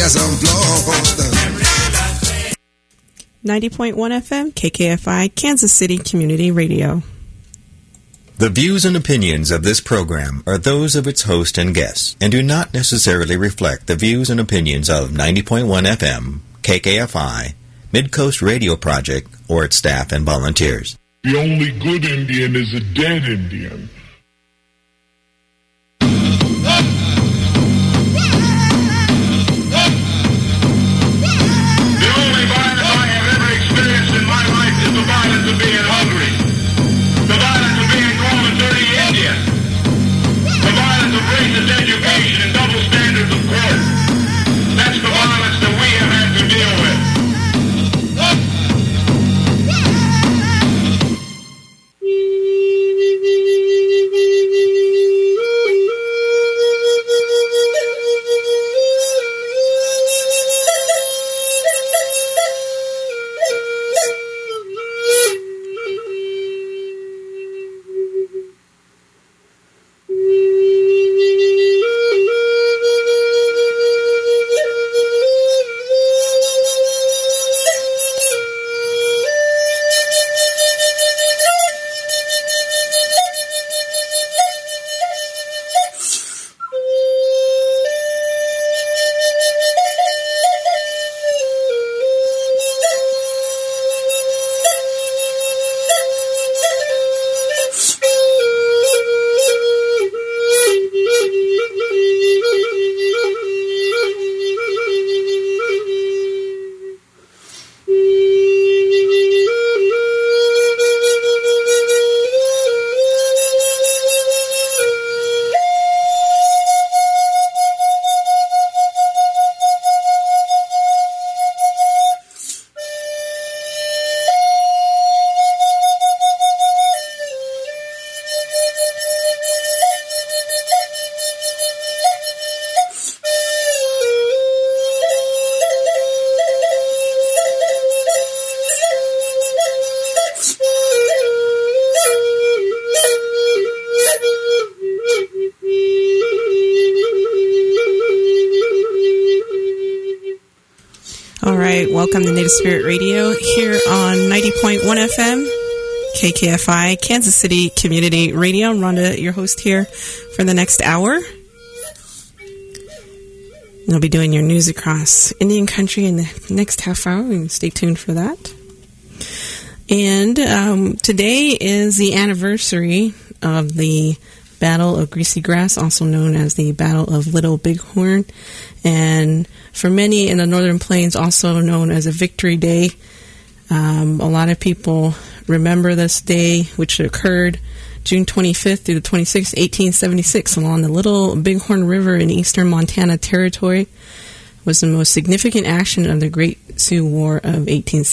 yes, I'm flawed. 90.1 FM, KKFI, Kansas City Community Radio. The views and opinions of this program are those of its host and guests and do not necessarily reflect the views and opinions of 90.1 FM, KKFI, Midcoast Radio Project, or its staff and volunteers. The only good Indian is a dead Indian. Of being hungry, the violence of being called a dirty Indian, the violence of racist education and double standards of court. That's the violence that we have had to deal with. Welcome to Native Spirit Radio here on 90.1 FM, KKFI, Kansas City Community Radio. I'm Rhonda, your host here for the next hour. I'll be doing your news across Indian country in the next half hour, and stay tuned for that. And today is the anniversary of the Battle of Greasy Grass, also known as the Battle of Little Bighorn, and for many in the Northern Plains, also known as a Victory Day. A lot of people remember this day, which occurred June 25th through the 26th, 1876, along the Little Bighorn River in eastern Montana Territory. It was the most significant action of the Great Sioux War of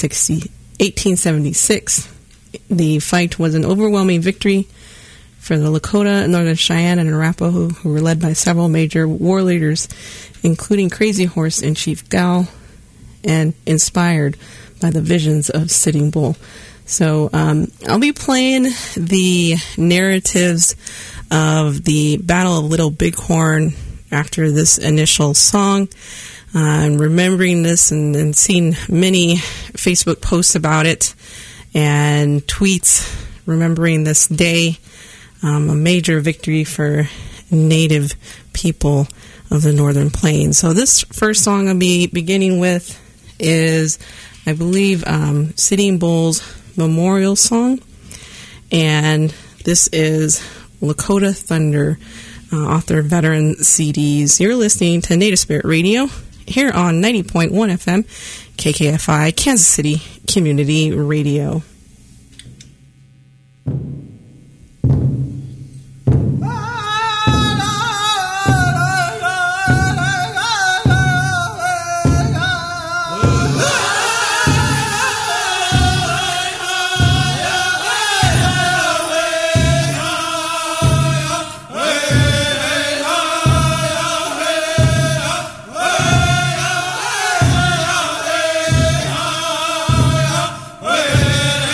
1876. The fight was an overwhelming victory for the Lakota, Northern Cheyenne, and Arapaho, who were led by several major war leaders, including Crazy Horse and Chief Gal, and inspired by the visions of Sitting Bull. So I'll be playing the narratives of the Battle of Little Bighorn after this initial song. I'm remembering this and seeing many Facebook posts about it and tweets remembering this day, a major victory for Native people of the Northern Plains. So this first song I'll be beginning with is, I believe, Sitting Bull's memorial song, and this is Lakota Thunder, author veteran CDs. You're listening to Native Spirit Radio here on 90.1 FM, KKFI, Kansas City Community Radio. Hey!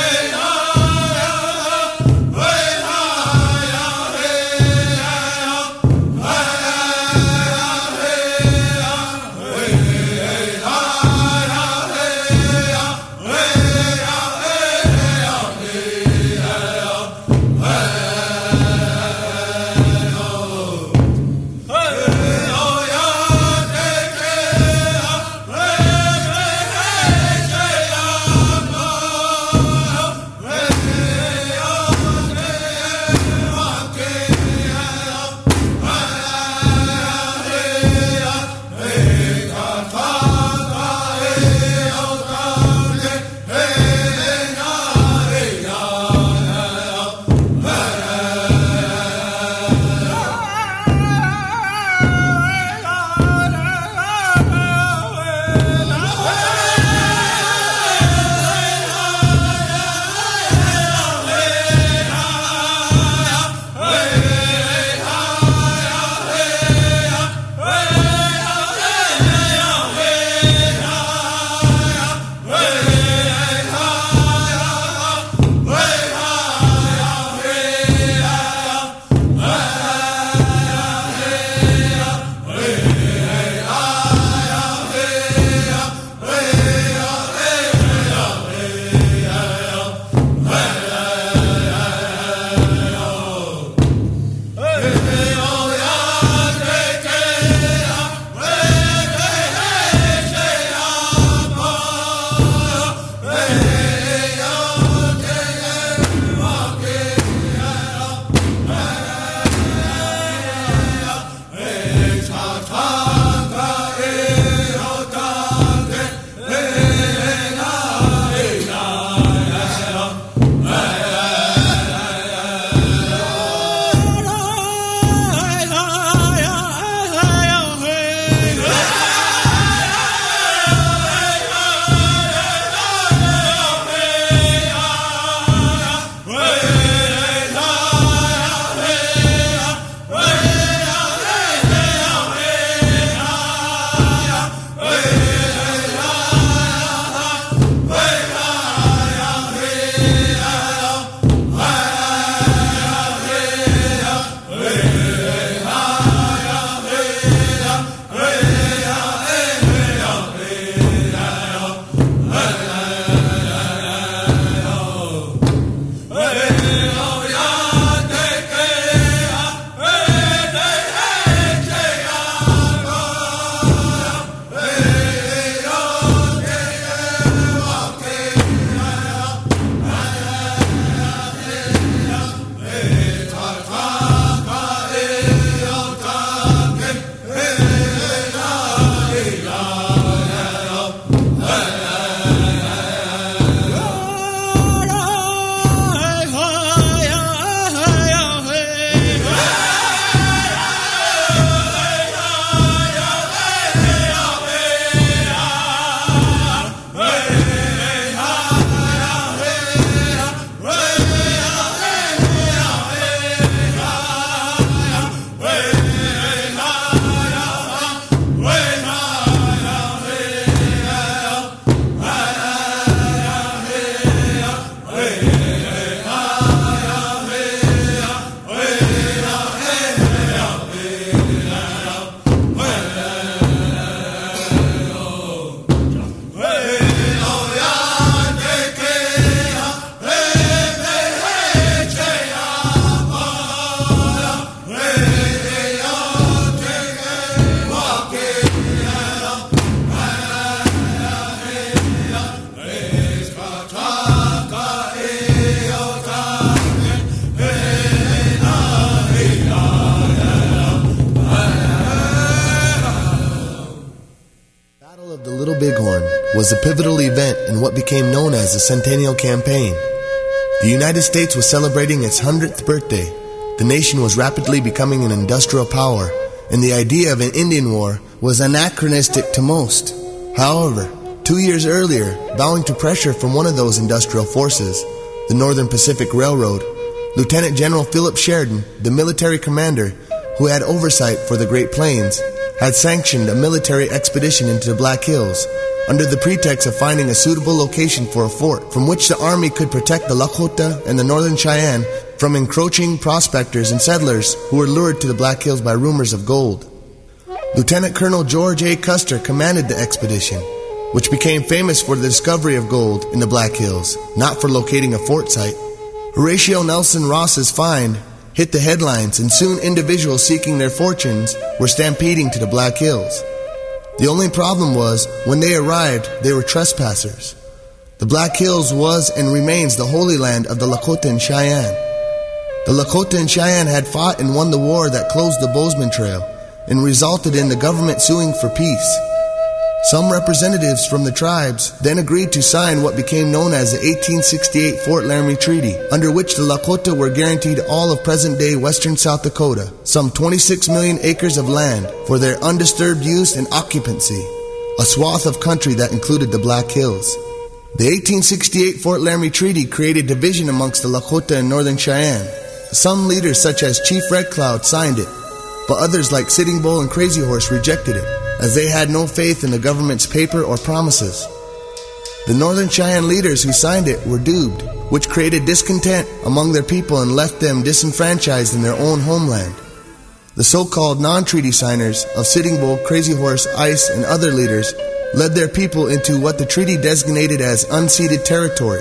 Little Bighorn was a pivotal event in what became known as the Centennial Campaign. The United States was celebrating its 100th birthday. The nation was rapidly becoming an industrial power, and the idea of an Indian War was anachronistic to most. However, 2 years earlier, bowing to pressure from one of those industrial forces, the Northern Pacific Railroad, Lieutenant General Philip Sheridan, the military commander who had oversight for the Great Plains, had sanctioned a military expedition into the Black Hills under the pretext of finding a suitable location for a fort from which the army could protect the Lakota and the Northern Cheyenne from encroaching prospectors and settlers who were lured to the Black Hills by rumors of gold. Lieutenant Colonel George A. Custer commanded the expedition, which became famous for the discovery of gold in the Black Hills, not for locating a fort site. Horatio Nelson Ross's find hit the headlines, and soon individuals seeking their fortunes were stampeding to the Black Hills. The only problem was, when they arrived, they were trespassers. The Black Hills was and remains the holy land of the Lakota and Cheyenne. The Lakota and Cheyenne had fought and won the war that closed the Bozeman Trail and resulted in the government suing for peace. Some representatives from the tribes then agreed to sign what became known as the 1868 Fort Laramie Treaty, under which the Lakota were guaranteed all of present-day western South Dakota, some 26 million acres of land, for their undisturbed use and occupancy, a swath of country that included the Black Hills. The 1868 Fort Laramie Treaty created division amongst the Lakota and Northern Cheyenne. Some leaders such as Chief Red Cloud signed it, but others like Sitting Bull and Crazy Horse rejected it, as they had no faith in the government's paper or promises. The Northern Cheyenne leaders who signed it were duped, which created discontent among their people and left them disenfranchised in their own homeland. The so-called non-treaty signers of Sitting Bull, Crazy Horse, Ice, and other leaders led their people into what the treaty designated as unceded territory,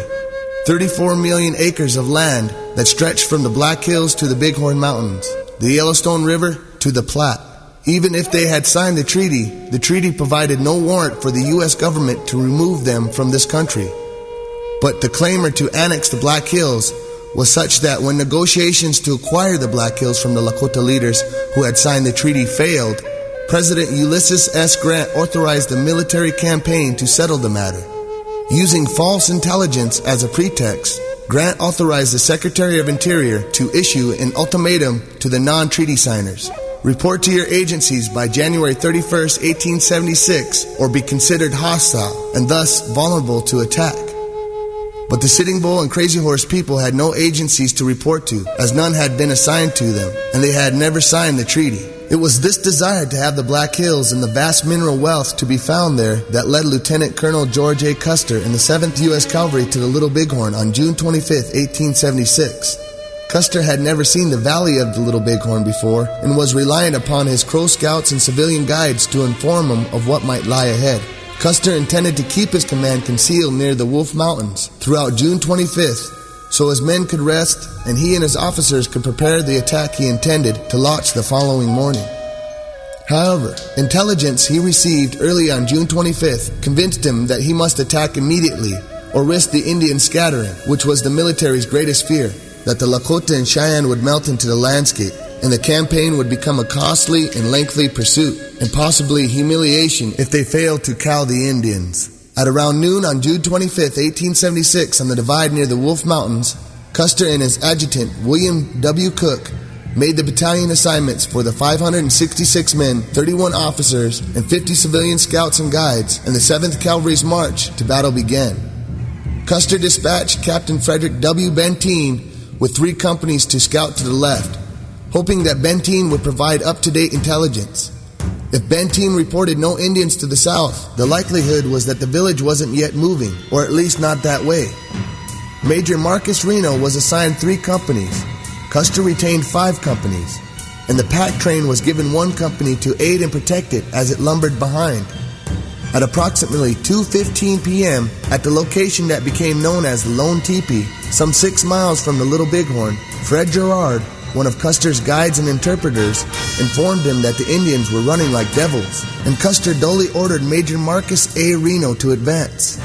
34 million acres of land that stretched from the Black Hills to the Bighorn Mountains, the Yellowstone River to the Platte. Even if they had signed the treaty provided no warrant for the U.S. government to remove them from this country. But the claimer to annex the Black Hills was such that when negotiations to acquire the Black Hills from the Lakota leaders who had signed the treaty failed, President Ulysses S. Grant authorized a military campaign to settle the matter. Using false intelligence as a pretext, Grant authorized the Secretary of Interior to issue an ultimatum to the non-treaty signers. Report to your agencies by January 31st, 1876, or be considered hostile and thus vulnerable to attack. But the Sitting Bull and Crazy Horse people had no agencies to report to, as none had been assigned to them, and they had never signed the treaty. It was this desire to have the Black Hills and the vast mineral wealth to be found there that led Lieutenant Colonel George A. Custer and the 7th U.S. Cavalry to the Little Bighorn on June 25th, 1876. Custer had never seen the valley of the Little Bighorn before and was reliant upon his Crow Scouts and civilian guides to inform him of what might lie ahead. Custer intended to keep his command concealed near the Wolf Mountains throughout June 25th so his men could rest and he and his officers could prepare the attack he intended to launch the following morning. However, intelligence he received early on June 25th convinced him that he must attack immediately or risk the Indians scattering, which was the military's greatest fear, that the Lakota and Cheyenne would melt into the landscape, and the campaign would become a costly and lengthy pursuit, and possibly humiliation if they failed to cow the Indians. At around noon on June 25, 1876, on the divide near the Wolf Mountains, Custer and his adjutant, William W. Cook, made the battalion assignments for the 566 men, 31 officers, and 50 civilian scouts and guides, and the 7th Cavalry's march to battle began. Custer dispatched Captain Frederick W. Benteen with 3 companies to scout to the left, hoping that Benteen would provide up-to-date intelligence. If Benteen reported no Indians to the south, the likelihood was that the village wasn't yet moving, or at least not that way. Major Marcus Reno was assigned 3 companies. Custer retained 5 companies, and the pack train was given 1 company to aid and protect it as it lumbered behind. At approximately 2:15 p.m., at the location that became known as the Lone Teepee, some 6 miles from the Little Bighorn, Fred Gerard, one of Custer's guides and interpreters, informed him that the Indians were running like devils, and Custer dully ordered Major Marcus A. Reno to advance.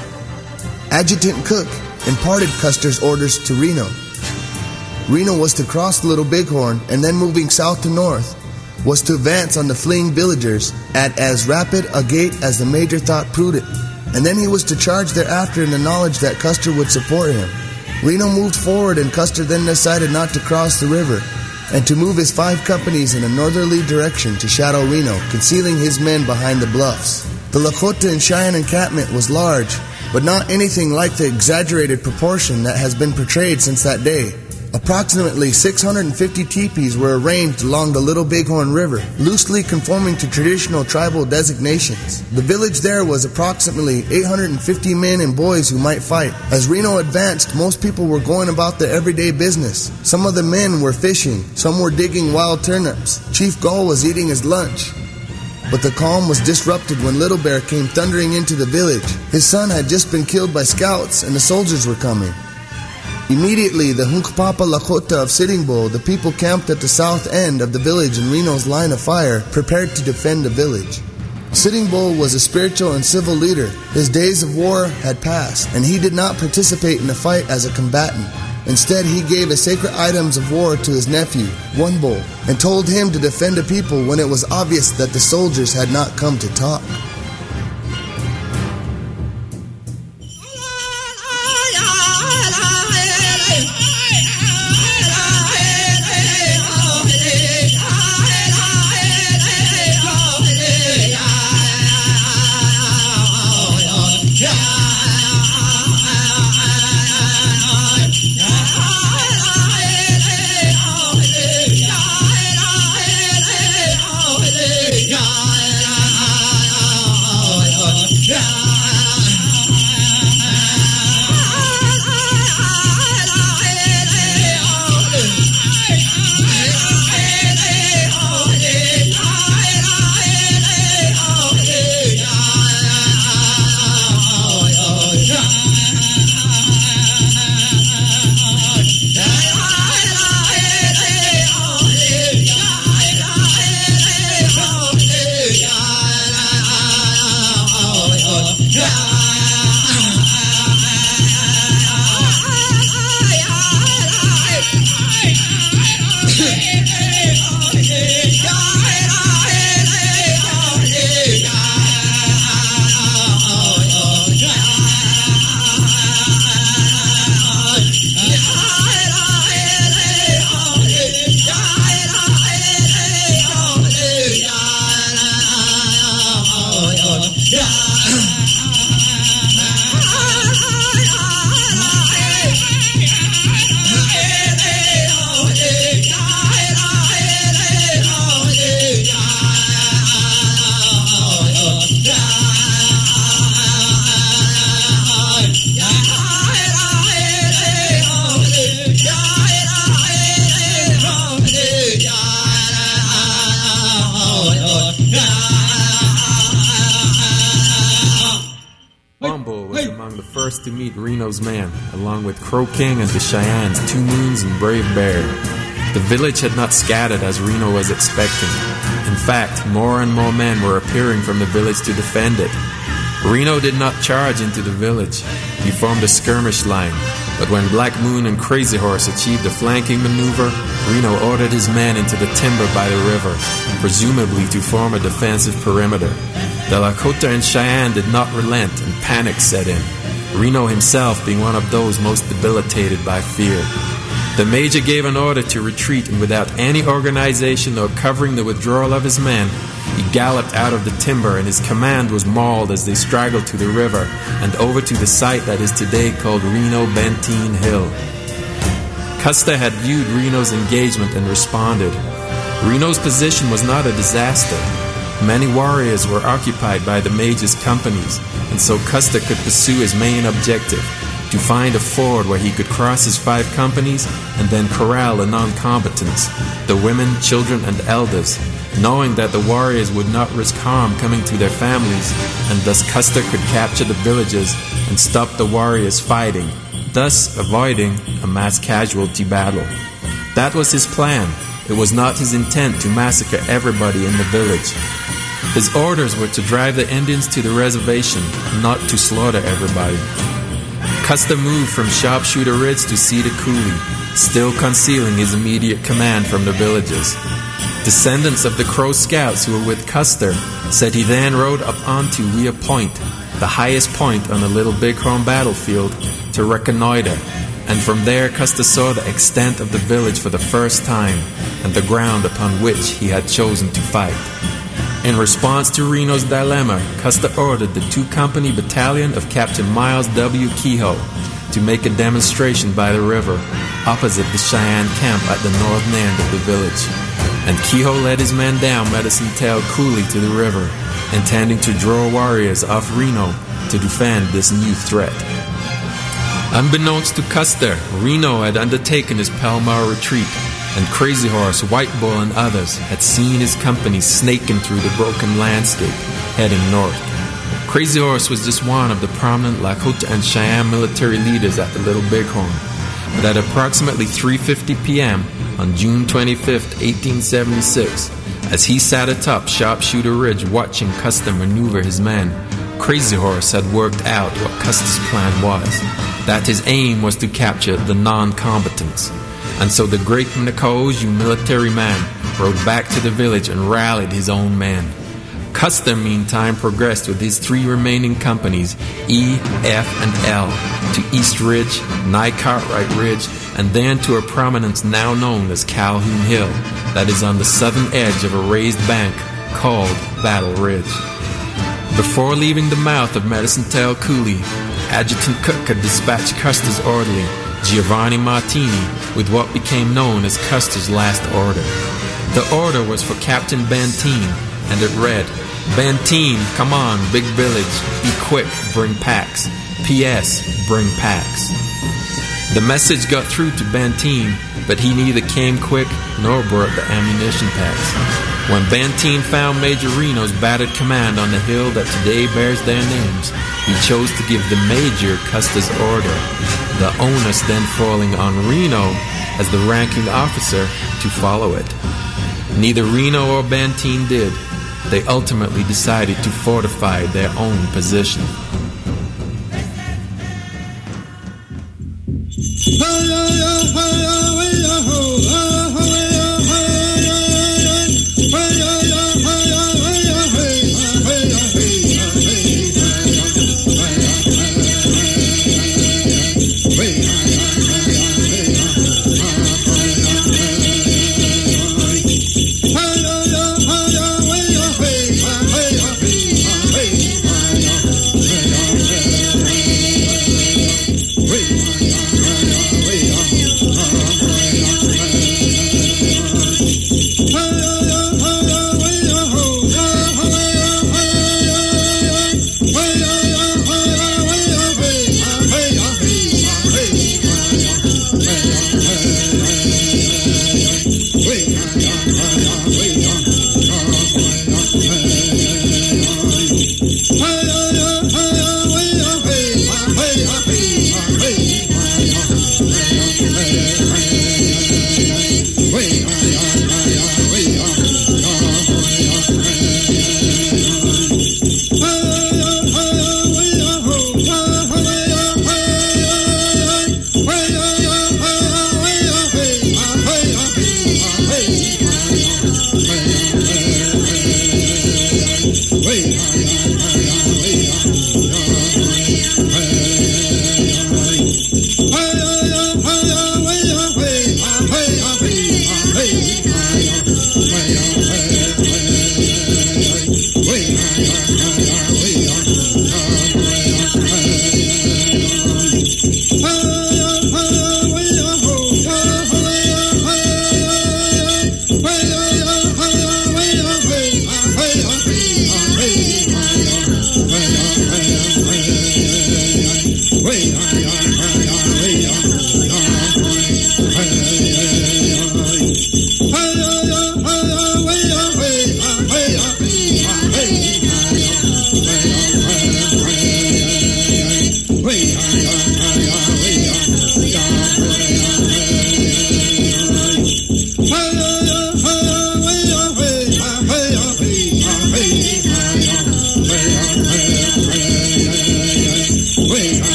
Adjutant Cook imparted Custer's orders to Reno. Reno was to cross the Little Bighorn and then moving south to north, was to advance on the fleeing villagers at as rapid a gait as the Major thought prudent, and then he was to charge thereafter in the knowledge that Custer would support him. Reno moved forward, and Custer then decided not to cross the river and to move his 5 companies in a northerly direction to shadow Reno, concealing his men behind the bluffs. The Lakota and Cheyenne encampment was large, but not anything like the exaggerated proportion that has been portrayed since that day. Approximately 650 teepees were arranged along the Little Bighorn River, loosely conforming to traditional tribal designations. The village there was approximately 850 men and boys who might fight. As Reno advanced, most people were going about their everyday business. Some of the men were fishing, some were digging wild turnips. Chief Gull was eating his lunch. But the calm was disrupted when Little Bear came thundering into the village. His son had just been killed by scouts, and the soldiers were coming. Immediately, the Hunkpapa Lakota of Sitting Bull, the people camped at the south end of the village in Reno's line of fire, prepared to defend the village. Sitting Bull was a spiritual and civil leader. His days of war had passed, and he did not participate in the fight as a combatant. Instead, he gave his sacred items of war to his nephew, One Bull, and told him to defend the people when it was obvious that the soldiers had not come to talk. To meet Reno's man, along with Crow King and the Cheyennes, Two Moons and Brave Bear. The village had not scattered as Reno was expecting. In fact, more and more men were appearing from the village to defend it. Reno did not charge into the village. He formed a skirmish line, but when Black Moon and Crazy Horse achieved a flanking maneuver, Reno ordered his men into the timber by the river, presumably to form a defensive perimeter. The Lakota and Cheyenne did not relent, and panic set in, Reno himself being one of those most debilitated by fear. The Major gave an order to retreat, and without any organization or covering the withdrawal of his men, he galloped out of the timber, and his command was mauled as they straggled to the river and over to the site that is today called Reno Benteen Hill. Custer had viewed Reno's engagement and responded. Reno's position was not a disaster. Many warriors were occupied by the Major's companies, and so Custer could pursue his main objective, to find a ford where he could cross his 5 companies and then corral the non-combatants, the women, children, and elders, knowing that the warriors would not risk harm coming to their families, and thus Custer could capture the villages and stop the warriors fighting, thus avoiding a mass casualty battle. That was his plan. It was not his intent to massacre everybody in the village. His orders were to drive the Indians to the reservation, not to slaughter everybody. Custer moved from Sharpshooter Ridge to Cedar Coulee, still concealing his immediate command from the villagers. Descendants of the Crow Scouts who were with Custer said he then rode up onto Weah Point, the highest point on the Little Bighorn battlefield, to reconnoiter, and from there Custer saw the extent of the village for the first time and the ground upon which he had chosen to fight. In response to Reno's dilemma, Custer ordered the 2-company battalion of Captain Miles W. Kehoe to make a demonstration by the river opposite the Cheyenne camp at the northern end of the village, and Kehoe led his men down Medicine Tail Coulee to the river, intending to draw warriors off Reno to defend this new threat. Unbeknownst to Custer, Reno had undertaken his Pell-Mell retreat, and Crazy Horse, White Bull, and others had seen his company snaking through the broken landscape, heading north. Crazy Horse was just one of the prominent Lakota and Cheyenne military leaders at the Little Bighorn. But at approximately 3:50 p.m. on June 25, 1876, as he sat atop Sharpshooter Ridge watching Custer maneuver his men, Crazy Horse had worked out what Custer's plan was, that his aim was to capture the non-combatants. And so the great Nacogdoches military man rode back to the village and rallied his own men. Custer, meantime, progressed with his 3 remaining companies, E, F, and L, to East Ridge, nigh Cartwright Ridge, and then to a prominence now known as Calhoun Hill, that is on the southern edge of a raised bank called Battle Ridge. Before leaving the mouth of Medicine Tail Coulee, Adjutant Cook had dispatched Custer's orderly, Giovanni Martini, with what became known as Custer's last order. The order was for Captain Benteen, and it read, "Benteen, come on, big village, be quick, bring packs. P.S. Bring packs." The message got through to Benteen, but he neither came quick nor brought the ammunition packs. When Benteen found Major Reno's battered command on the hill that today bears their names, he chose to give the Major Custer's order, the onus then falling on Reno as the ranking officer to follow it. Neither Reno or Benteen did. They ultimately decided to fortify their own position.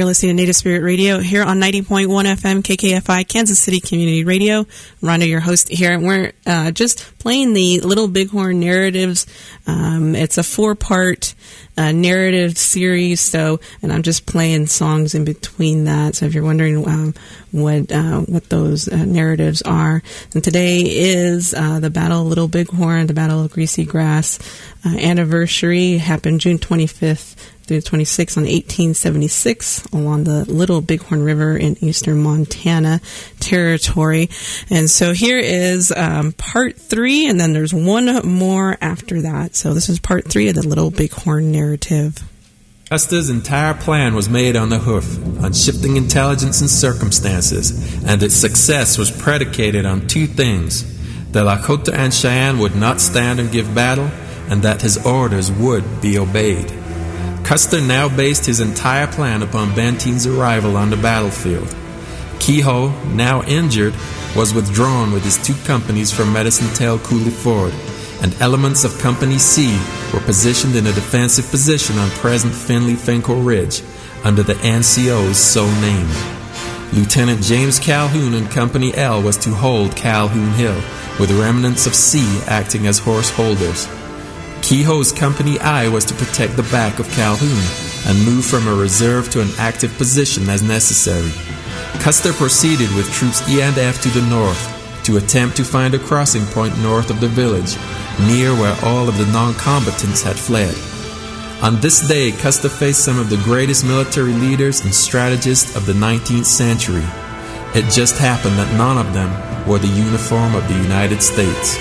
listening to Native Spirit Radio here on 90.1 FM KKFI, Kansas City Community Radio. Rhonda, your host here, and we're just playing the Little Bighorn Narratives. It's a 4-part narrative series, and I'm just playing songs in between that. So if you're wondering what those narratives are, and today is the Battle of Little Bighorn, the Battle of Greasy Grass anniversary. Happened June 25th through 26th on 1876 along the Little Bighorn River in eastern Montana territory. And so here is part 3, and then there's one more after that. So this is part 3 of the Little Bighorn narrative. Custer's entire plan was made on the hoof, on shifting intelligence and circumstances, and its success was predicated on 2 things: the Lakota and Cheyenne would not stand and give battle, and that his orders would be obeyed. Custer now based his entire plan upon Banteen's arrival on the battlefield. Kehoe, now injured, was withdrawn with his 2 companies from Medicine Tail Coulee Ford, and elements of Company C were positioned in a defensive position on present Finley-Finkel Ridge under the NCOs so named. Lieutenant James Calhoun and Company L was to hold Calhoun Hill, with remnants of C acting as horse holders. Kehoe's Company I was to protect the back of Calhoun and move from a reserve to an active position as necessary. Custer proceeded with troops E and F to the north to attempt to find a crossing point north of the village, near where all of the non-combatants had fled. On this day, Custer faced some of the greatest military leaders and strategists of the 19th century. It just happened that none of them wore the uniform of the United States.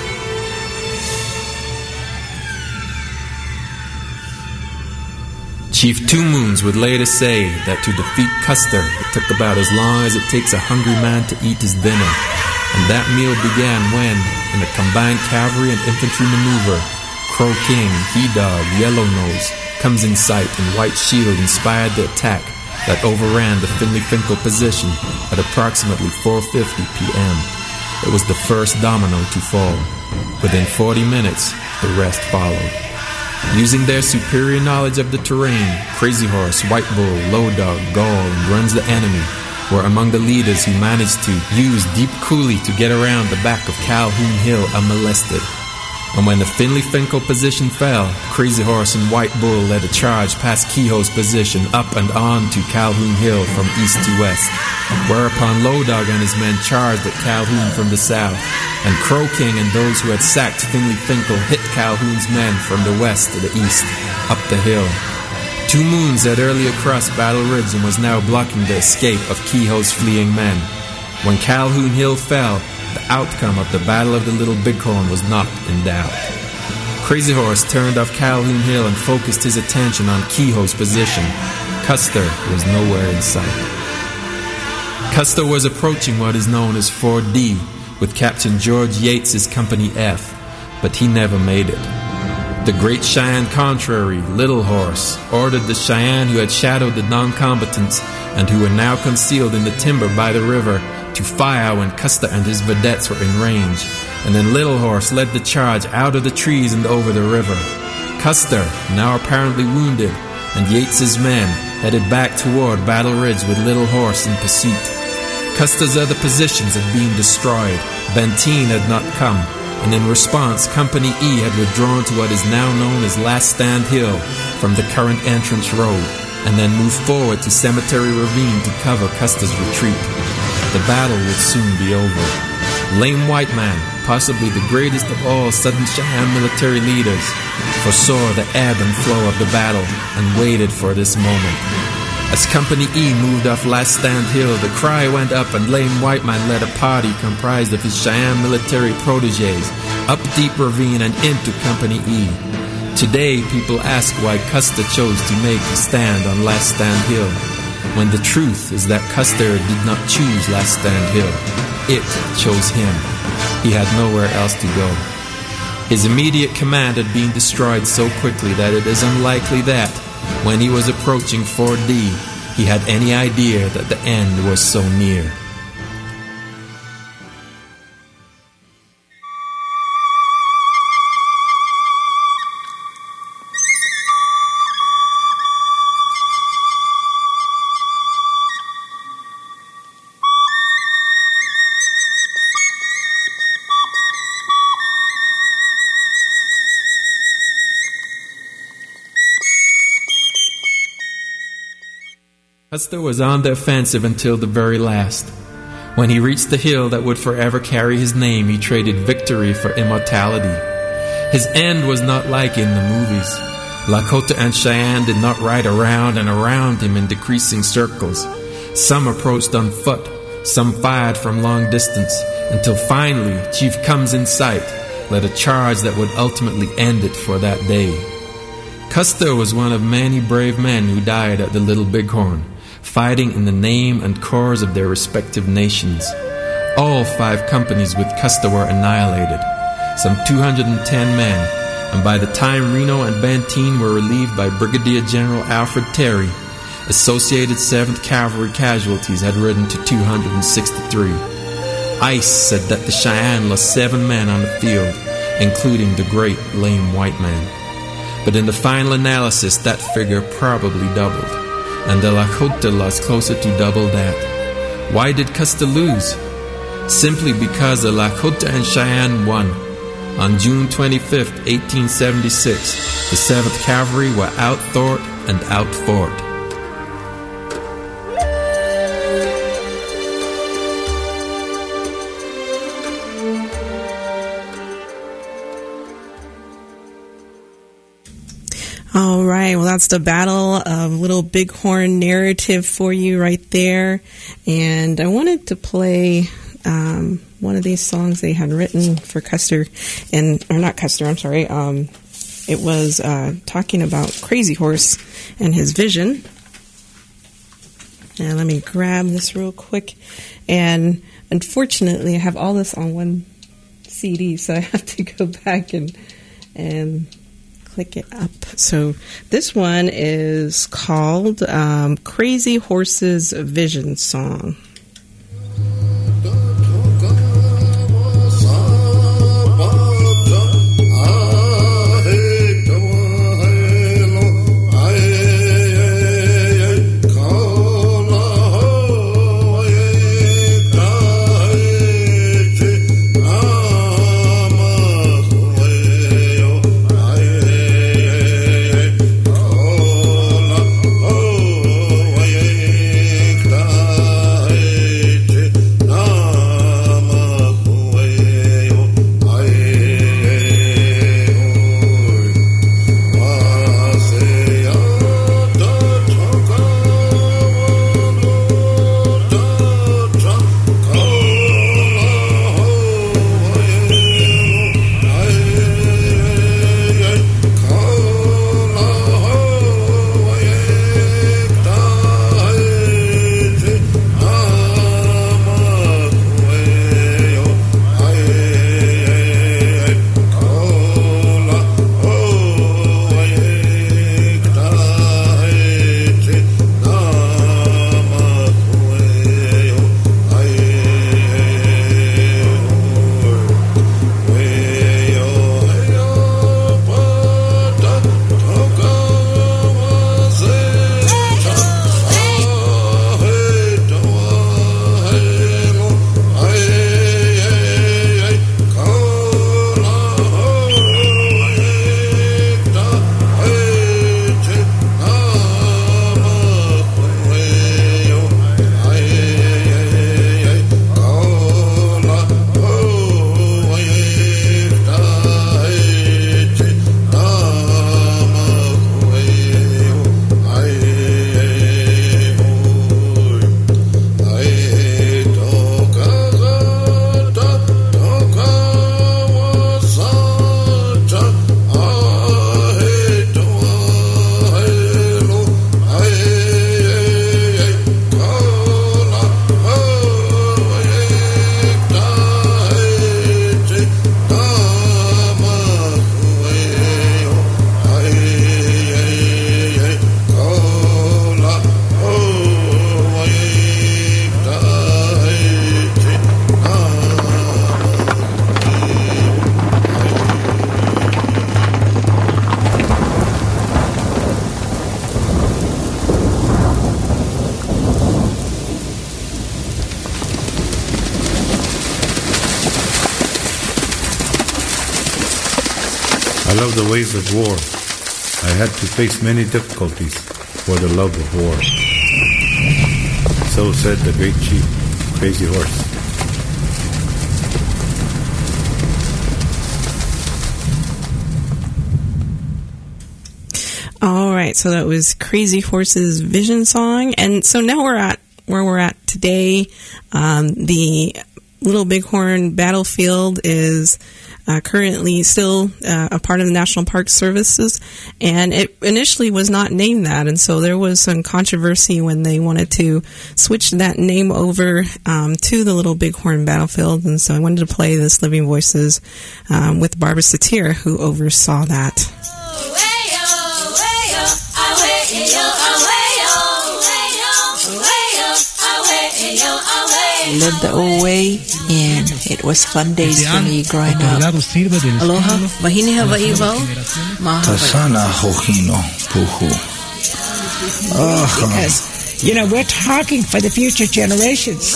Chief Two Moons would later say that to defeat Custer, it took about as long as it takes a hungry man to eat his dinner. And that meal began when, in a combined cavalry and infantry maneuver, Crow King, He-Dog, Yellow Nose comes in sight, and White Shield inspired the attack that overran the Finley-Finkel position at approximately 4:50 p.m. It was the first domino to fall. Within 40 minutes, the rest followed. Using their superior knowledge of the terrain, Crazy Horse, White Bull, Low Dog, Gall, and Runs the Enemy were among the leaders who managed to use Deep Coulee to get around the back of Calhoun Hill unmolested. And when the Finley-Finkel position fell, Crazy Horse and White Bull led a charge past Kehoe's position up and on to Calhoun Hill from east to west, whereupon Low Dog and his men charged at Calhoun from the south, and Crow King and those who had sacked Finley-Finkel hit Calhoun's men from the west to the east, up the hill. Two Moons had earlier crossed Battle Ridge and was now blocking the escape of Kehoe's fleeing men. When Calhoun Hill fell, the outcome of the Battle of the Little Bighorn was not in doubt. Crazy Horse turned off Calhoun Hill and focused his attention on Kehoe's position. Custer was nowhere in sight. Custer was approaching what is known as Fort D with Captain George Yates's Company F, but he never made it. The Great Cheyenne Contrary, Little Horse, ordered the Cheyenne who had shadowed the non-combatants and who were now concealed in the timber by the river to fire when Custer and his vedettes were in range, and then Little Horse led the charge out of the trees and over the river. Custer, now apparently wounded, and Yates's men headed back toward Battle Ridge with Little Horse in pursuit. Custer's other positions had been destroyed. Banteen had not come, and in response, Company E had withdrawn to what is now known as Last Stand Hill from the current entrance road, and then moved forward to Cemetery Ravine to cover Custer's retreat. The battle would soon be over. Lame White Man, possibly the greatest of all Southern Cheyenne military leaders, foresaw the ebb and flow of the battle and waited for this moment. As Company E moved off Last Stand Hill, the cry went up and Lame White Man led a party comprised of his Cheyenne military protégés up Deep Ravine and into Company E. Today, people ask why Custer chose to make a stand on Last Stand Hill, when the truth is that Custer did not choose Last Stand Hill. It chose him. He had nowhere else to go. His immediate command had been destroyed so quickly that it is unlikely that, when he was approaching Fort D, he had any idea that the end was so near. Custer was on the offensive until the very last. When he reached the hill that would forever carry his name, he traded victory for immortality. His end was not like in the movies. Lakota and Cheyenne did not ride around and around him in decreasing circles. Some approached on foot, some fired from long distance, until finally Chief comes in sight, led a charge that would ultimately end it for that day. Custer was one of many brave men who died at the Little Bighorn, fighting in the name and cause of their respective nations. All 5 companies with Custer were annihilated, some 210 men, and by the time Reno and Benteen were relieved by Brigadier General Alfred Terry, Associated 7th Cavalry casualties had risen to 263. Ice said that the Cheyenne lost 7 men on the field, including the great lame white man. But in the final analysis, that figure probably doubled, and the Lakota lost closer to double that. Why did Custer lose? Simply because the Lakota and Cheyenne won. On June 25, 1876, the 7th Cavalry were out-thought and out-fought. All right, well, that's the Battle of Little Bighorn narrative for you right there. And I wanted to play one of these songs they had written for Custer, or not Custer, I'm sorry. It was talking about Crazy Horse and his vision. And let me grab this real quick. And unfortunately, I have all this on one CD, so I have to go back and click it up. So this one is called Crazy Horse's Vision Song. I love the ways of war. I had to face many difficulties for the love of war. So said the great chief, Crazy Horse. All right, so that was Crazy Horse's Vision Song. And so now we're at where we're at today. The Little Bighorn Battlefield is currently still a part of the National Park Services, and it initially was not named that, and so there was some controversy when they wanted to switch that name over to the Little Bighorn Battlefield, and so I wanted to play this Living Voices with Barbara Satir, who oversaw that. Lived the old way, and it was fun days for me growing up. Aloha, wahine Hawaii wau, Tasana hohino puhu. Because, you know, we're talking for the future generations.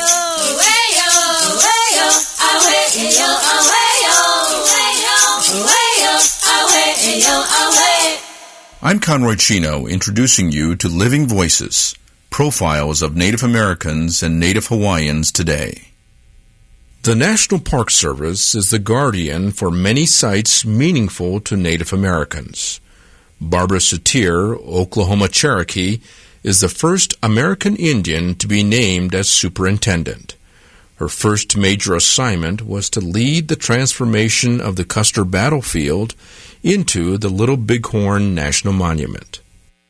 I'm Conroy Chino, introducing you to Living Voices, profiles of Native Americans and Native Hawaiians today. The National Park Service is the guardian for many sites meaningful to Native Americans. Barbara Satir, Oklahoma Cherokee, is the first American Indian to be named as superintendent. Her first major assignment was to lead the transformation of the Custer Battlefield into the Little Bighorn National Monument.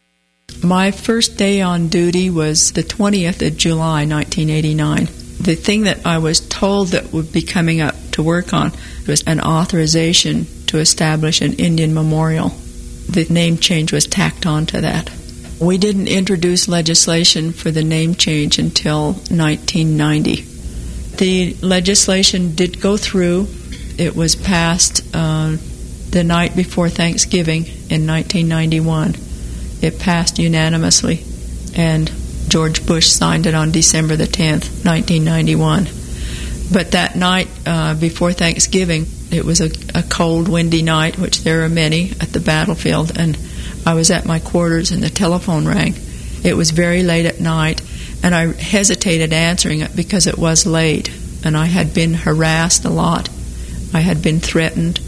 My first day on duty was the 20th of July, 1989. The thing that I was told that would be coming up to work on was an authorization to establish an Indian memorial. The name change was tacked on to that. We didn't introduce legislation for the name change until 1990. The legislation did go through. It was passed the night before Thanksgiving in 1991. It passed unanimously, and George Bush signed it on December the 10th, 1991. But that night before Thanksgiving, it was a cold, windy night, which there are many at the battlefield, and I was at my quarters and the telephone rang. It was very late at night, and I hesitated answering it because it was late, and I had been harassed a lot. I had been threatened,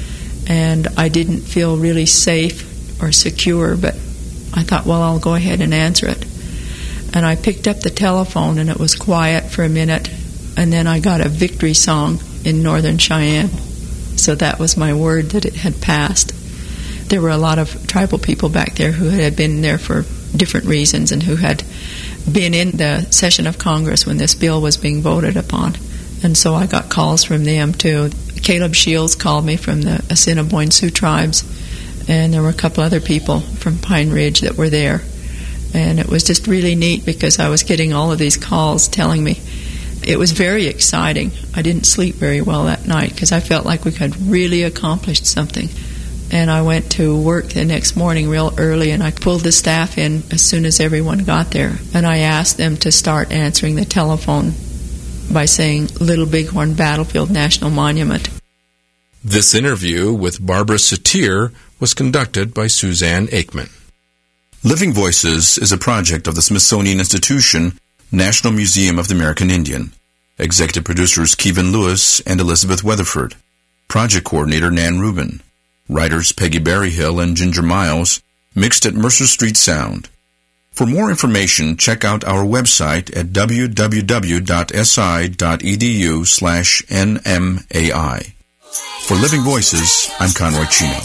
and I didn't feel really safe or secure, but I thought, well, I'll go ahead and answer it. And I picked up the telephone, and it was quiet for a minute, and then I got a victory song in Northern Cheyenne. So that was my word that it had passed. There were a lot of tribal people back there who had been there for different reasons and who had been in the session of Congress when this bill was being voted upon. And so I got calls from them, too. Caleb Shields called me from the Assiniboine Sioux tribes, and there were a couple other people from Pine Ridge that were there. And it was just really neat because I was getting all of these calls telling me. It was very exciting. I didn't sleep very well that night because I felt like we had really accomplished something. And I went to work the next morning real early, and I pulled the staff in as soon as everyone got there. And I asked them to start answering the telephone by saying Little Bighorn Battlefield National Monument. This interview with Barbara Satir was conducted by Suzanne Aikman. Living Voices is a project of the Smithsonian Institution, National Museum of the American Indian. Executive producers Kevin Lewis and Elizabeth Weatherford. Project coordinator Nan Rubin. Writers Peggy Berryhill and Ginger Miles. Mixed at Mercer Street Sound. For more information, check out our website at www.si.edu/NMAI. For Living Voices, I'm Conroy Chino.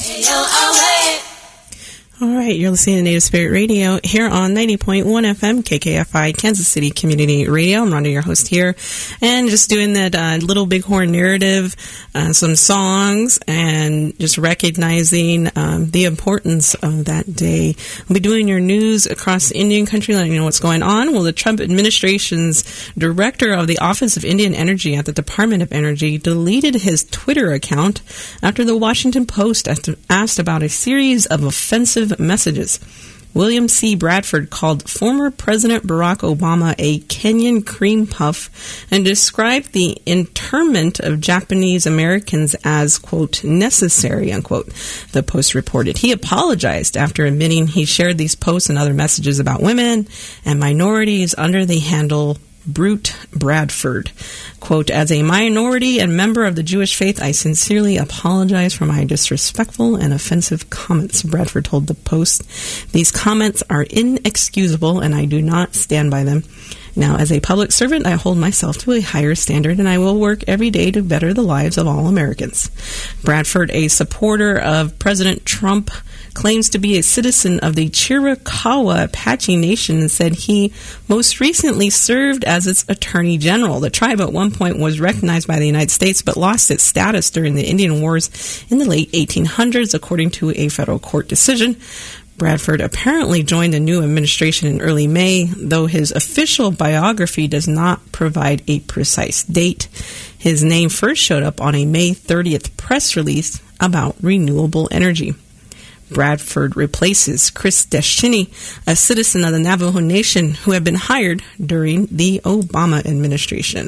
All right, you're listening to Native Spirit Radio here on 90.1 FM, KKFI, Kansas City Community Radio. I'm Rhonda, your host here, and just doing that Little Bighorn narrative, some songs, and just recognizing the importance of that day. We'll be doing your news across Indian country, letting you know what's going on. Well, the Trump administration's director of the Office of Indian Energy at the Department of Energy deleted his Twitter account after the Washington Post asked about a series of offensive messages. William C. Bradford called former President Barack Obama a Kenyan cream puff and described the internment of Japanese Americans as, quote, necessary, unquote, the Post reported. He apologized after admitting he shared these posts and other messages about women and minorities under the handle Brute Bradford. Quote, as a minority and member of the Jewish faith, I sincerely apologize for my disrespectful and offensive comments, Bradford told the Post. These comments are inexcusable and I do not stand by them. Now, as a public servant, I hold myself to a higher standard and I will work every day to better the lives of all Americans. Bradford, a supporter of President Trump, claims to be a citizen of the Chiricahua Apache Nation and said he most recently served as its attorney general. The tribe at one point was recognized by the United States but lost its status during the Indian Wars in the late 1800s, according to a federal court decision. Bradford apparently joined the new administration in early May, though his official biography does not provide a precise date. His name first showed up on a May 30th press release about renewable energy. Bradford replaces Chris Deschini, a citizen of the Navajo Nation who had been hired during the Obama administration.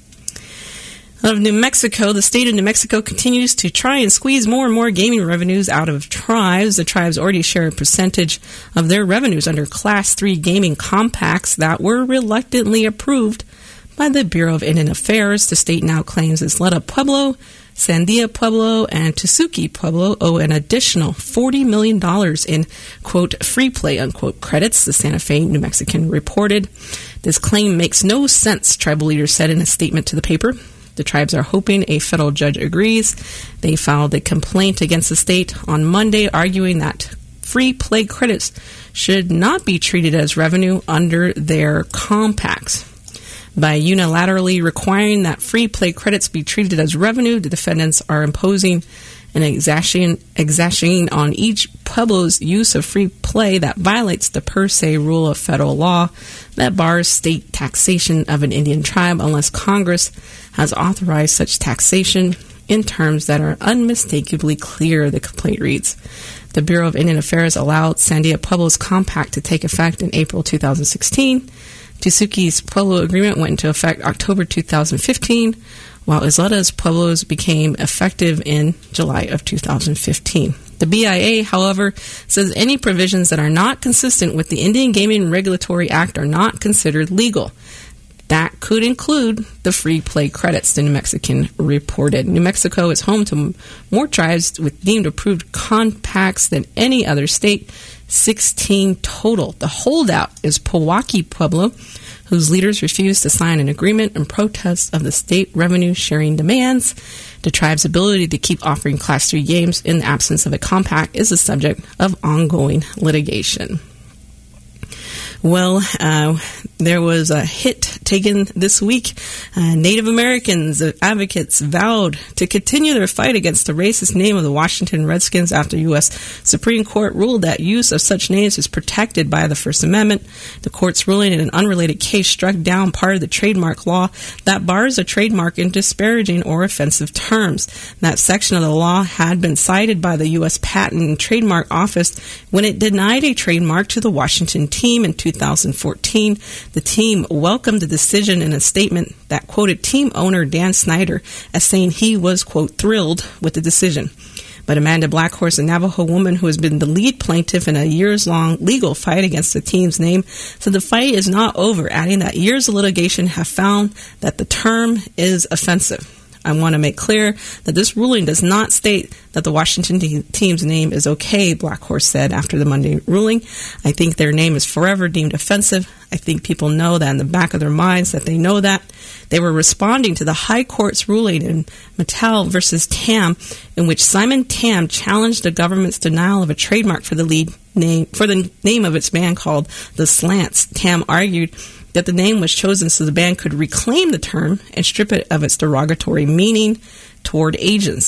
Out of New Mexico, the state of New Mexico continues to try and squeeze more and more gaming revenues out of tribes. The tribes already share a percentage of their revenues under Class 3 gaming compacts that were reluctantly approved by the Bureau of Indian Affairs. The state now claims Isleta Pueblo, Sandia Pueblo, and Tusuki Pueblo owe an additional $40 million in, quote, free play, unquote, credits, the Santa Fe New Mexican reported. This claim makes no sense, tribal leaders said in a statement to the paper. The tribes are hoping a federal judge agrees. They filed a complaint against the state on Monday, arguing that free play credits should not be treated as revenue under their compacts. By unilaterally requiring that free play credits be treated as revenue, the defendants are imposing an exaction on each Pueblo's use of free play that violates the per se rule of federal law that bars state taxation of an Indian tribe unless Congress has authorized such taxation in terms that are unmistakably clear, the complaint reads. The Bureau of Indian Affairs allowed Sandia Pueblo's compact to take effect in April 2016. Tusuki's Pueblo agreement went into effect October 2015, while Isleta's Pueblos became effective in July of 2015. The BIA, however, says any provisions that are not consistent with the Indian Gaming Regulatory Act are not considered legal. That could include the free play credits, the New Mexican reported. New Mexico is home to more tribes with deemed approved compacts than any other state, 16 total. The holdout is Powaki Pueblo, whose leaders refused to sign an agreement in protest of the state revenue sharing demands. The tribe's ability to keep offering Class 3 games in the absence of a compact is the subject of ongoing litigation. Well, there was a hit taken this week. Native Americans advocates vowed to continue their fight against the racist name of the Washington Redskins after U.S. Supreme Court ruled that use of such names is protected by the First Amendment. The court's ruling in an unrelated case struck down part of the trademark law that bars a trademark in disparaging or offensive terms. That section of the law had been cited by the U.S. Patent and Trademark Office when it denied a trademark to the Washington team in 2014. The team welcomed the decision in a statement that quoted team owner Dan Snyder as saying he was, quote, thrilled with the decision. But Amanda Blackhorse, a Navajo woman who has been the lead plaintiff in a years-long legal fight against the team's name, said the fight is not over, adding that years of litigation have found that the term is offensive. I want to make clear that this ruling does not state that the Washington team's name is okay, Blackhorse said after the Monday ruling. I think their name is forever deemed offensive. I think people know that in the back of their minds that they know that. They were responding to the High Court's ruling in Mattel versus Tam, in which Simon Tam challenged the government's denial of a trademark for the name of its band called The Slants. Tam argued that the name was chosen so the band could reclaim the term and strip it of its derogatory meaning toward Asians.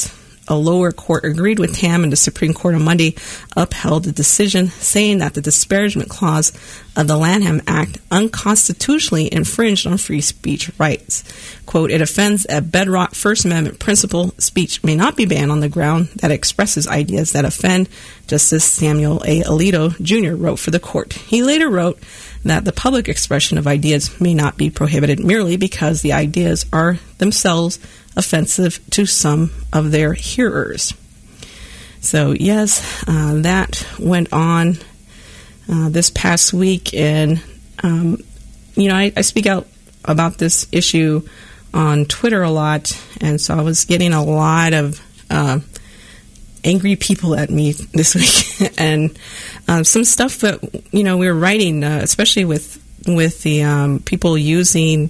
a lower court agreed with Tam, and the Supreme Court on Monday upheld the decision, saying that the disparagement clause of the Lanham Act unconstitutionally infringed on free speech rights. Quote, it offends a bedrock First Amendment principle. Speech may not be banned on the ground that expresses ideas that offend, Justice Samuel A. Alito Jr. wrote for the court. He later wrote that the public expression of ideas may not be prohibited merely because the ideas are themselves offensive to some of their hearers. So, yes, that went on this past week, and, I speak out about this issue on Twitter a lot, and so I was getting a lot of angry people at me this week, and some stuff that, we were writing, especially with the people using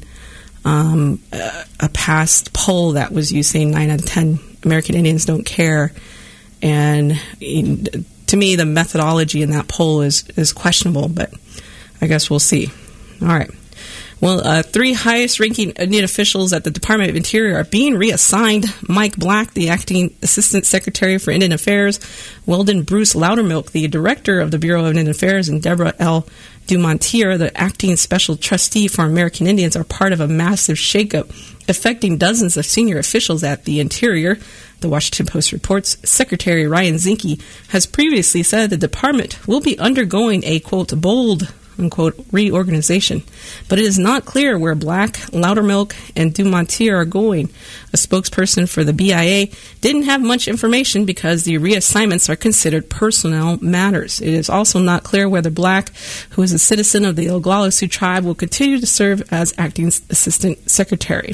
a past poll that was using 9 out of 10 American Indians don't care. And to me, the methodology in that poll is questionable, but I guess we'll see. All right. Well, 3 highest-ranking Indian officials at the Department of Interior are being reassigned. Mike Black, the acting Assistant Secretary for Indian Affairs, Weldon Bruce Loudermilk, the Director of the Bureau of Indian Affairs, and Deborah L. Dumontier, the acting Special Trustee for American Indians, are part of a massive shakeup affecting dozens of senior officials at the Interior. The Washington Post reports Secretary Ryan Zinke has previously said the department will be undergoing a, quote, bold, unquote, reorganization. But it is not clear where Black, Loudermilk, and Dumontier are going. A spokesperson for the BIA didn't have much information because the reassignments are considered personnel matters. It is also not clear whether Black, who is a citizen of the Oglala Sioux tribe, will continue to serve as acting Assistant Secretary.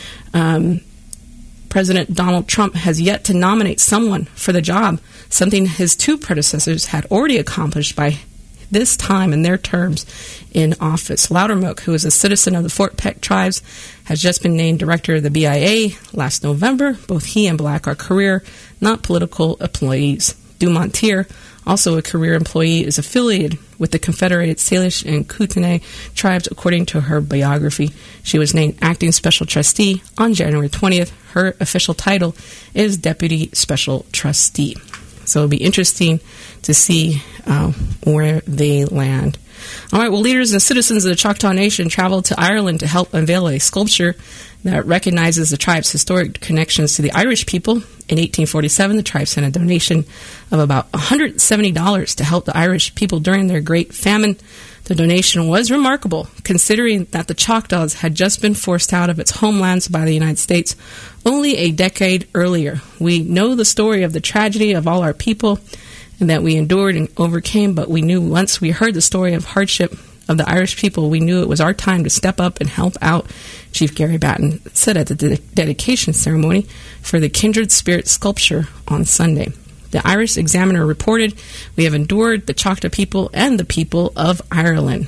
President Donald Trump has yet to nominate someone for the job, something his 2 predecessors had already accomplished by this time in their terms in office. Loudermilk, who is a citizen of the Fort Peck tribes, has just been named director of the BIA last November. Both he and Black are career, not political employees. Dumontier, also a career employee, is affiliated with the Confederated Salish and Kootenai tribes, according to her biography. She was named acting special trustee on January 20th. Her official title is Deputy Special Trustee. So it'll be interesting to see where they land. All right, well, leaders and citizens of the Choctaw Nation traveled to Ireland to help unveil a sculpture that recognizes the tribe's historic connections to the Irish people. In 1847, the tribe sent a donation of about $170 to help the Irish people during their Great Famine. The donation was remarkable, considering that the Choctaws had just been forced out of its homelands by the United States only a decade earlier. We know the story of the tragedy of all our people and that we endured and overcame, but we knew once we heard the story of hardship of the Irish people, we knew it was our time to step up and help out, Chief Gary Batten said at the dedication ceremony for the Kindred Spirit sculpture on Sunday. The Irish Examiner reported, we have endured the Choctaw people and the people of Ireland.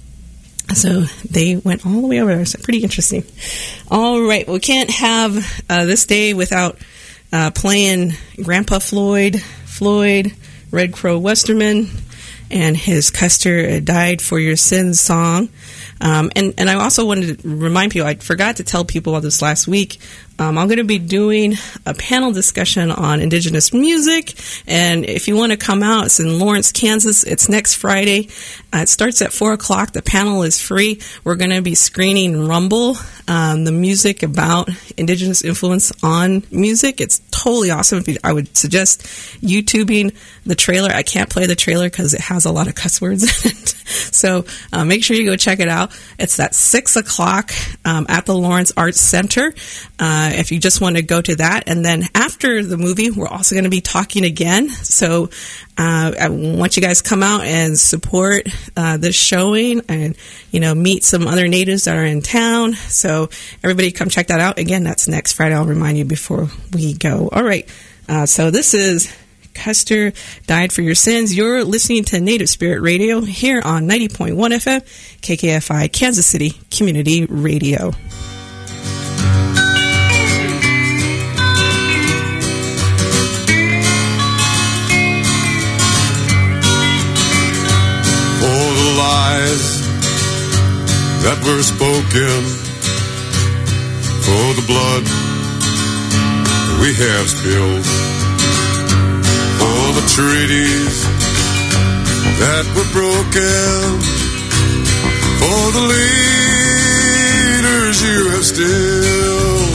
So they went all the way over there. So pretty interesting. All right. We can't have this day without playing Grandpa Floyd, Red Crow Westerman, and his Custer Died for Your Sins song. And I also wanted to remind people, I forgot to tell people about this last week. I'm going to be doing a panel discussion on Indigenous music, and if you want to come out, it's in Lawrence, Kansas. It's next Friday. It starts at 4 o'clock. The panel is free. We're going to be screening Rumble, the music about Indigenous influence on music. It's totally awesome. I would suggest YouTubing the trailer. I can't play the trailer because it has a lot of cuss words in it. So make sure you go check it out. It's at 6 o'clock at the Lawrence Arts Center. If you just want to go to that. And then after the movie, we're also going to be talking again. So I want you guys to come out and support this showing and, meet some other natives that are in town. So everybody come check that out. Again, that's next Friday. I'll remind you before we go. All right. So this is Custer Died for Your Sins. You're listening to Native Spirit Radio here on 90.1 FM, KKFI, Kansas City Community Radio. For the lies that were spoken, for the blood we have built, all the treaties that were broken, for the leaders you have still.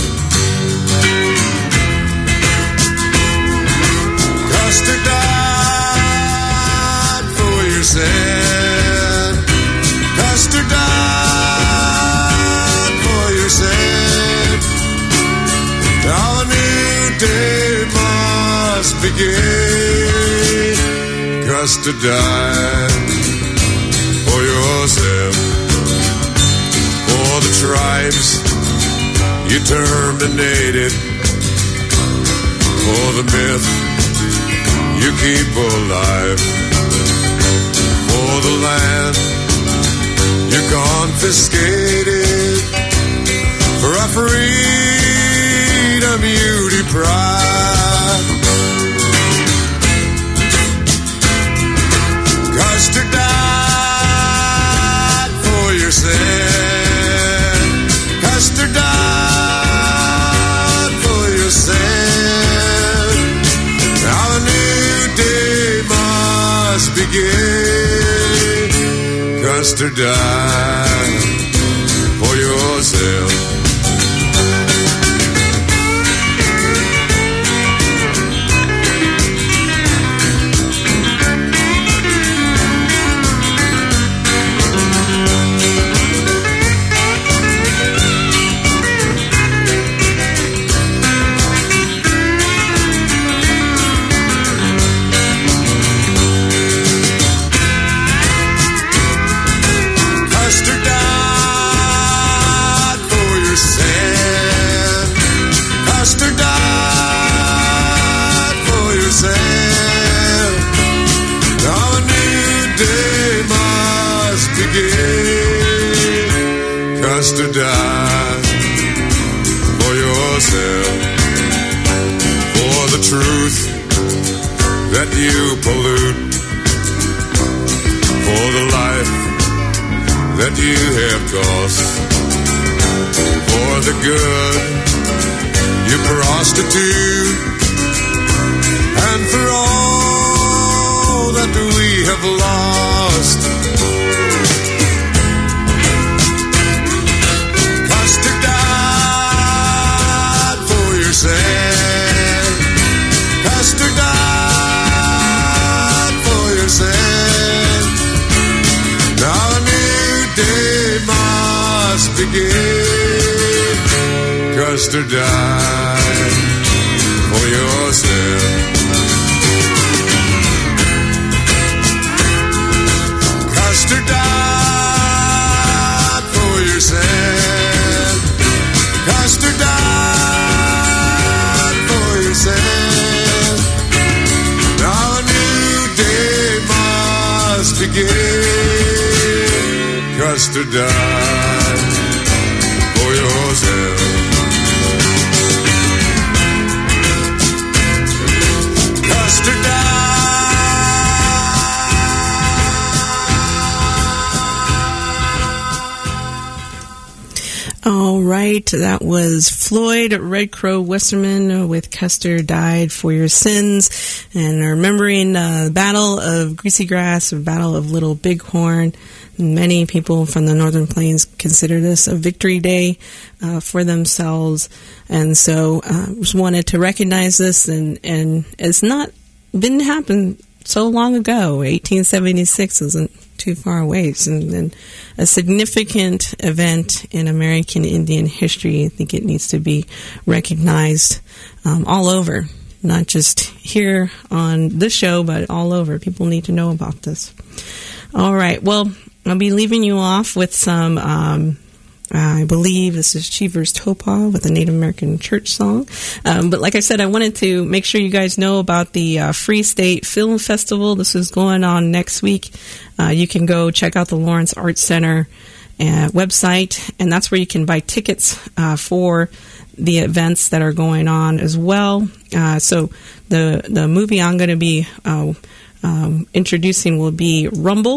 Custer died for your sin. Custer died for your sin. Now a new day must begin. Custer died for your sin. For the tribes you terminated. For the myth you keep alive. For the land you confiscated. For our freedom you deprive. Custer died for your sin. Custer died for your sin. Now a new day must begin. Custer died for your sin. Custer died for yourself, for the truth that you pollute, for the life that you have cost, for the good you prostitute, and for all that we have lost. Custer died for your sin. Now a new day must begin. Custer died for your sin. Custer died for your sin. Custer died for your sin. Now a new day must begin. Custer died for your sin. Custer died. All right, that was Floyd Red Crow Westerman with Custer Died for Your Sins, and remembering the Battle of Greasy Grass, the Battle of Little Bighorn. Many people from the Northern Plains consider this a victory day for themselves, and so just wanted to recognize this, and it's didn't happen so long ago. 1876 isn't too far away, and a significant event in American Indian history. I think it needs to be recognized all over, not just here on this show, but all over. People need to know about this. All right, well, I'll be leaving you off with some, I believe this is Cheever's Topah with a Native American church song. But like I said, I wanted to make sure you guys know about the Free State Film Festival. This is going on next week. You can go check out the Lawrence Arts Center website, and that's where you can buy tickets for the events that are going on as well. So the movie I'm going to be introducing will be Rumble,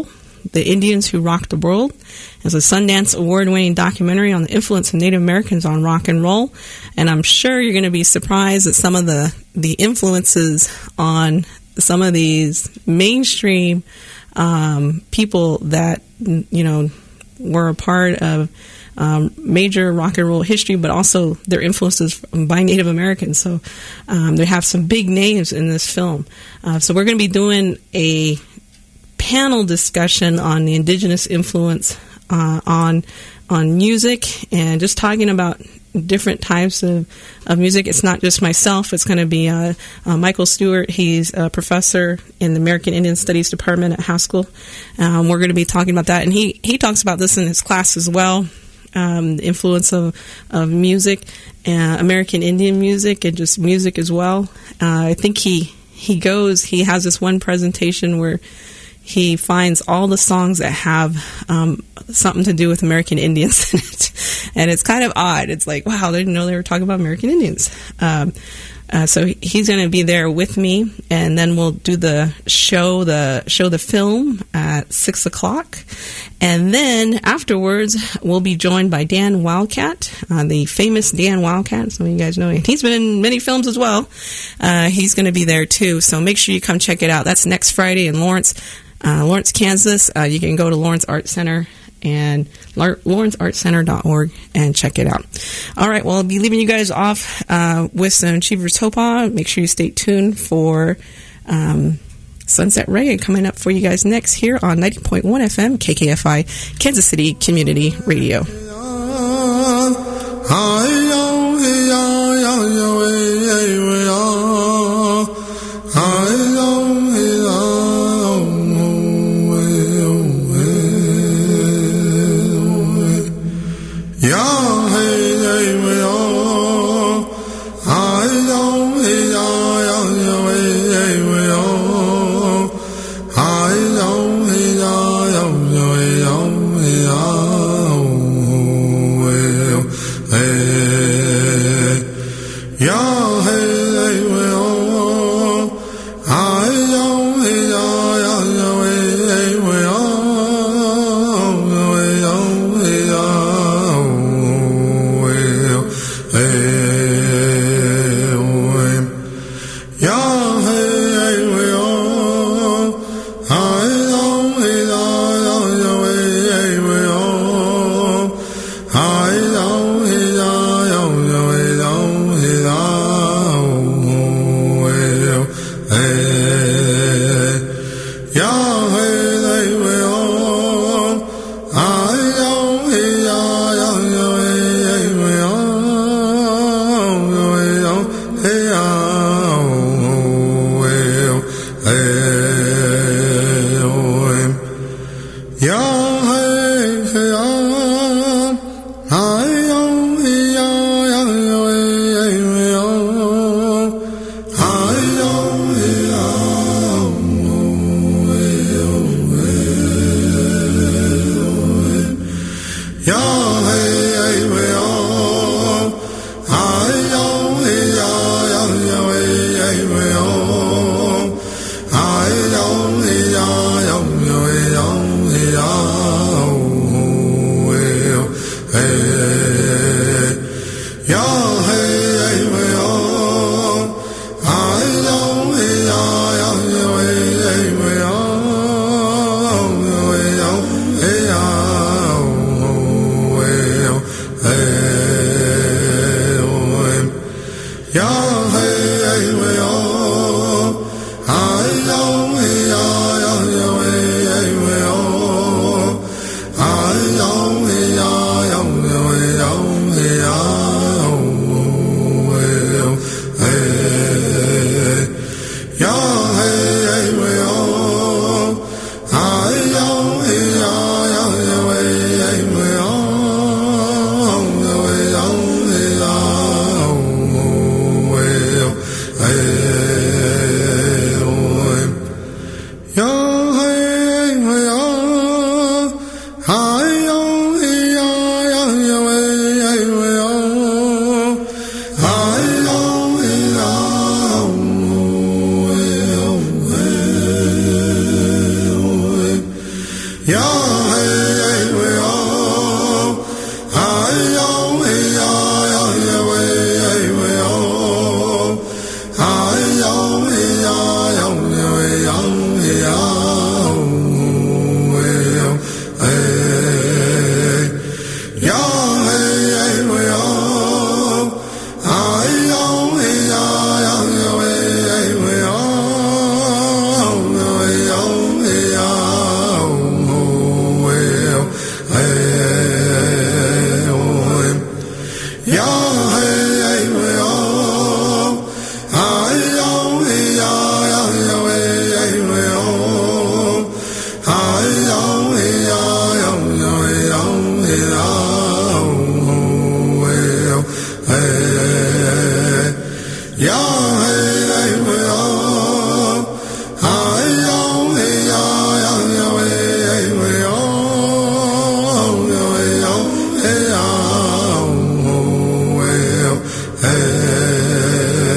The Indians Who Rocked the World. It's a Sundance Award-winning documentary on the influence of Native Americans on rock and roll. And I'm sure you're going to be surprised at some of the influences on some of these mainstream people that, were a part of major rock and roll history, but also their influences by Native Americans. So they have some big names in this film. So we're going to be doing a panel discussion on the indigenous influence on music, and just talking about different types of music. It's not just myself. It's going to be Michael Stewart. He's a professor in the American Indian Studies Department at Haskell. We're going to be talking about that, and he talks about this in his class as well. The influence of music, American Indian music, and just music as well. I think he has this one presentation where he finds all the songs that have something to do with American Indians in it. And it's kind of odd. It's like, wow, they didn't know they were talking about American Indians. So he's going to be there with me, and then we'll do the film at 6 o'clock. And then afterwards, we'll be joined by Dan Wildcat, the famous Dan Wildcat. Some of you guys know him. He's been in many films as well. He's going to be there too. So make sure you come check it out. That's next Friday in Lawrence, Kansas. You can go to Lawrence Art Center and lawrenceartcenter.org and check it out. All right, well, I'll be leaving you guys off with some Cheevers Topa. Make sure you stay tuned for Sunset Reggae coming up for you guys next here on 90.1 FM KKFI, Kansas City Community Radio. Oh Your